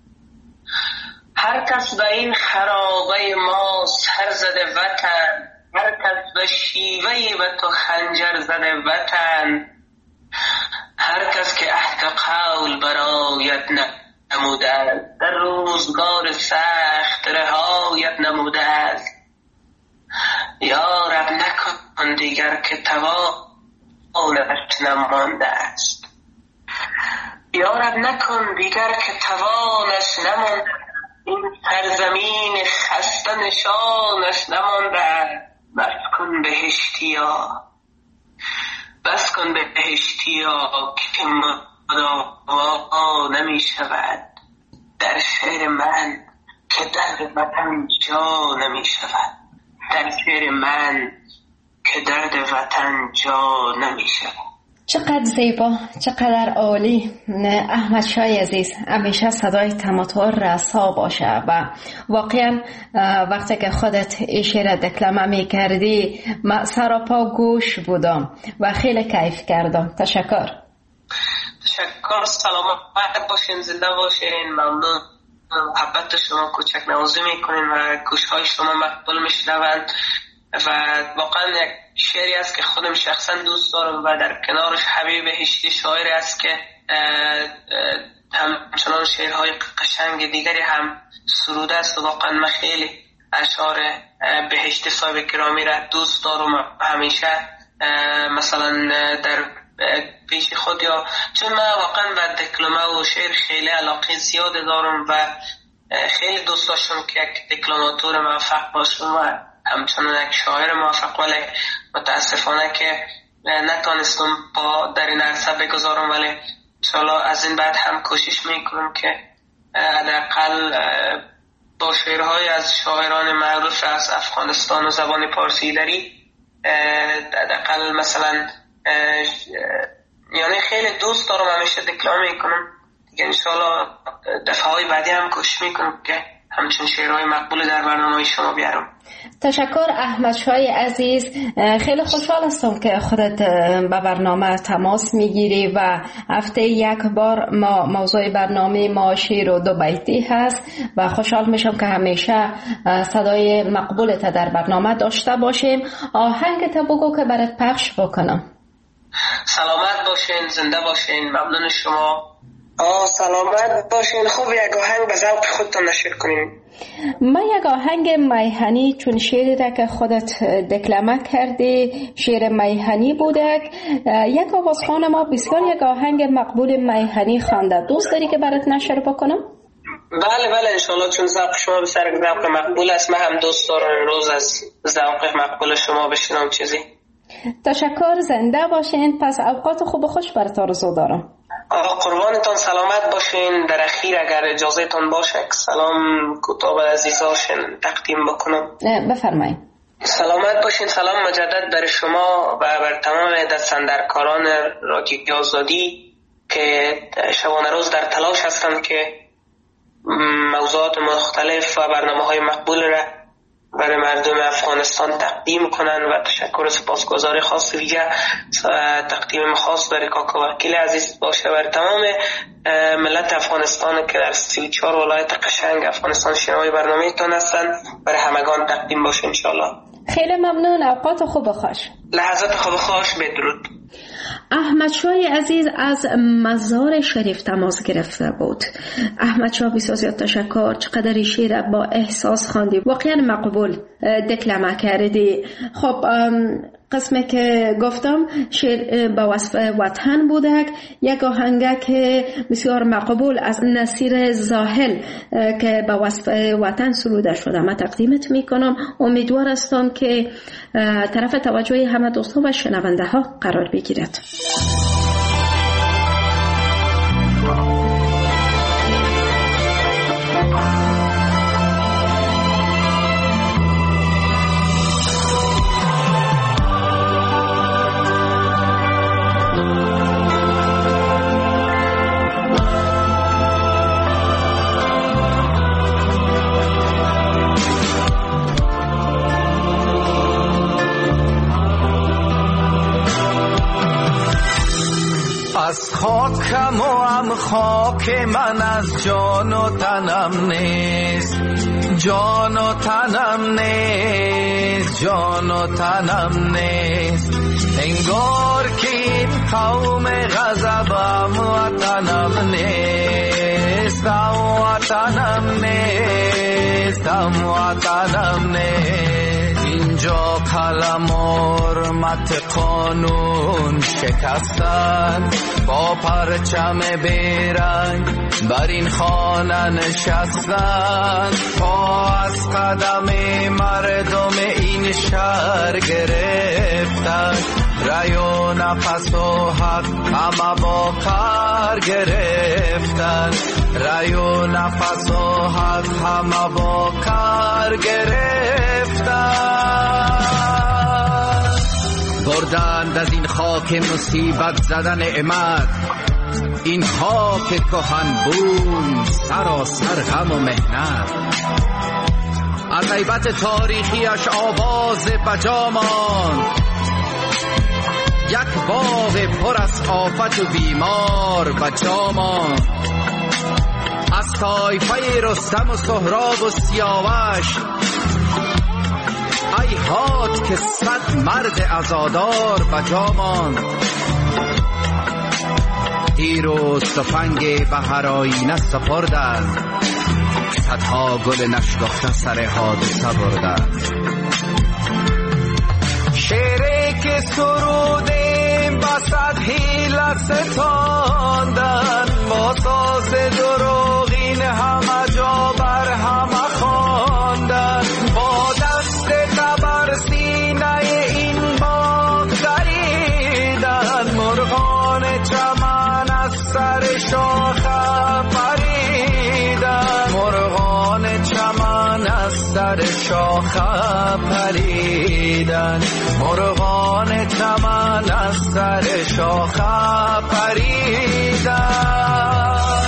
Speaker 12: هر کس به این خرابه ما سر زده وطن، هر کس به شیوه به تو خنجر زده وطن، هر کس که عهد قول برایت نموده است، در روزگار سخت رهایت نموده است. یا رب نکن دیگر که توانش نمانده است، یا رب نکن دیگر که توانش نمانده. این سرزمین خسته نشانش نمانده. بس کن بهشتیا، بس کن بهشتیا که مداوا نمی شود. در شعر من که درد وطن جا نمی شود، در شعر من که درد وطن جا نمی شود.
Speaker 3: چقدر زیبا، چقدر عالی. احمد شاه عزیز، همیشه صدای تماتور رسا باشه و واقعا وقتی که خودت این شعر دکلمه می کردی من سراپا گوش بودم و خیلی کیف کردم. تشکر.
Speaker 12: تشکر. سلامت باشین، زنده باشین. ممنون. محبت شما کوچک نوازی میکنین و گوشهای شما مقبول میشنوند و واقعا یک شعری است که خودم شخصا دوست دارم و در کنارش حبیب بهشتی شاعری است که همچنان شعرهای قشنگ دیگری هم سروده است و واقعا من خیلی اشعار بهشتی صاحب گرامی را دوست دارم. همیشه مثلا در پیش خود یا چون من واقعا به دکلمه و شعر خیلی علاقه زیاد دارم و خیلی دوست داشتم که یک دکلماتور موفق باشم و همچنان یک شاعر موفق، ولی متاسفانه که نتانستم با در این عرصه بگذارم، ولی انشاءالله از این بعد هم کوشش میکنم که حداقل با شعرهای از شاعران معروف از افغانستان و زبان پارسی داری حداقل مثلا یعنی خیلی دوست دارم همیشه دکلمه میکنم دیگه. انشاءالله دفعهای بعدی هم کوشش میکنم که همچون شعرهای مقبول در برنامه شما بیارم.
Speaker 3: تشکر احمد شاه عزیز. خیلی خوشحال هستم که خودت به برنامه تماس میگیری و هفته یک بار ما موضوع برنامه ما شعر و دو بیتی هست و خوشحال میشم که همیشه صدای مقبولت در برنامه داشته باشیم. آهنگ تا بگو که برات پخش بکنم.
Speaker 12: سلامت باشین، زنده باشین. ممنون شما. سلامت باشین. خوب یک آهنگ به ذوق خودتان نشر کنین.
Speaker 3: ما یک آهنگ میهنی، چون شعری را که خودت دکلمه کردی شعر میهنی بوده، یک آوازخوان ما بسیار یک آهنگ مقبول میهنی خوانده. دوست داری که برات نشر بکنم؟
Speaker 12: بله انشالله، چون ذوق شما بسیار ذوق مقبول است. من هم دوست دارم روز از ذوق مقبول شما بشنوم چیزی.
Speaker 3: تشکر. زنده باشین. پس اوقات خوب و خوش برات آرزو دارم.
Speaker 12: قربانتان. سلامت باشین. در اخیر اگر اجازه تان باشه سلام کوتاه به عزیزاشون تقدیم بکنم.
Speaker 3: بفرمایید.
Speaker 12: سلامت باشین. سلام مجدد بر شما و بر تمام دستاندرکاران رادیو آزادی که شبانه روز در تلاش هستند که موضوعات مختلف و برنامه‌های مقبول را برای مردم افغانستان تقدیم کنن و تشکر و سپاسگزاری خاص ویژه تقدیم خاص برای کاکا وکیل عزیز باشه بر تمام ملت افغانستان که در 34 ولایت قشنگ افغانستان شنوای برنامه تون هستن، برای همگان تقدیم باشه انشالله.
Speaker 3: خیلی ممنون. اوقات خوب و خوش.
Speaker 12: لحظات خوب و خوش. بدرود.
Speaker 3: احمد شاه عزیز از مزار شریف تماس گرفته بود. احمد شاه بسیار زیاد تشکر، چقدر شعر با احساس خواندی، واقعا مقبول دکلمه کردی. خب قسمی که گفتم شعر با وصف وطن بوده، یک آهنگ که بسیار مقبول از نصیر زاهل که با وصف وطن سروده شده من تقدیمت میکنم. امیدوار هستم که طرف توجه همه دوستان و شنونده ها قرار بگیرد.
Speaker 11: از خاکم و هم خاک من از جان و تنم نیست، جان و تنم نیست، جان و تنم نیست. انگار که این قوم غضبم وطنم نیست، وطنم نیست، وطنم نیست. اینجا قلم و حرمت قانون شکستن، با پرچم بیرنگ بر این خانه نشستن، پا از قدم مردم این شهر گرفتن، رای و نفس و حق همه با کار گرفتن، رای و نفس و حق همه با کار گرفتن. بردند از این خاک مصیبت زدن نعمت، این خاک کهن بوم سراسر غم و مهنت. از هیبت تاریخیش آواز بجا ماند، یک باغ پر از آفت و بیمار بجا ماند. از طایفه رستم و سهراب و سیاوش ای هات که 100 مرد عزادار بجا ماند. تیر و سپنگ بهر آینه سپردند، صدها گل نشکفته سر حادثه بردند. شعری که سرودیم با 100 حیله ستاندن، با ساز دروغین همه جا بر همه خواندن، با دست تبر سینه این باغ دریدن، مرغان چمن از سر شاخه پریدن، مرغان چمن از سر شاخه پریدن، مرغان چمن از سر شاخه پریدن.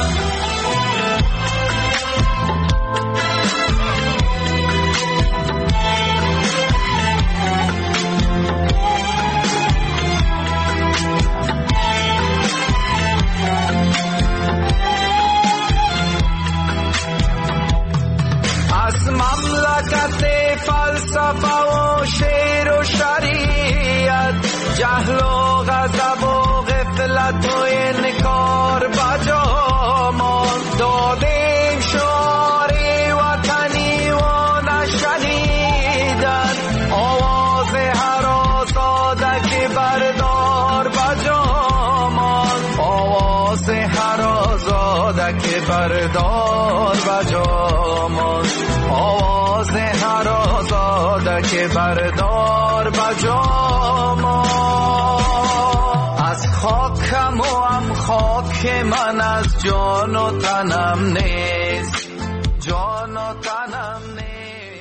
Speaker 11: از مملکت فلسفه و شعر و شریعت، جهل و غضب و غفلت و انکار بجا ماند. دادیم شعار وطنی و نشنیدن، آواز هر آزاده که بردار بجا ماند، آواز هر آزاده که بردار بجا ماند، آواز هر آزاده که بردار بجا ماند. از خاکم و هم خاک من از جان و تنم نیست، جان و تنم نیست.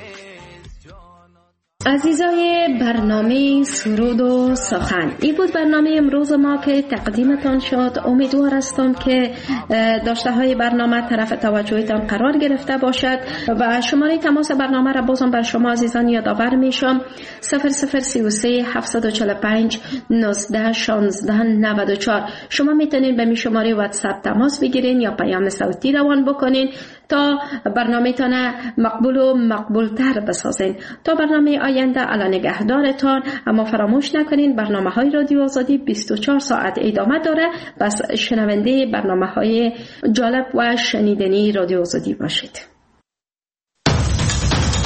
Speaker 3: عزیزای برنامه سرود و سخن، این بود برنامه امروز ما که تقدیمتان شد. امیدوار هستم که داشته های برنامه طرف توجهتان قرار گرفته باشد و شماره تماس برنامه را بازم بر شما عزیزان یادآور میشم: 0033 745 19 16 94. شما میتونید به می شماره واتساپ تماس بگیرین یا پیام صوتی روان بکنین تا برنامه تان مقبول و مقبول تر بسازین. تا برنامه آینده الا نگهدارتان، اما فراموش نکنین برنامه های رادیو آزادی 24 ساعت ادامه داره. بس شنونده برنامه های جالب و شنیدنی رادیو آزادی باشید.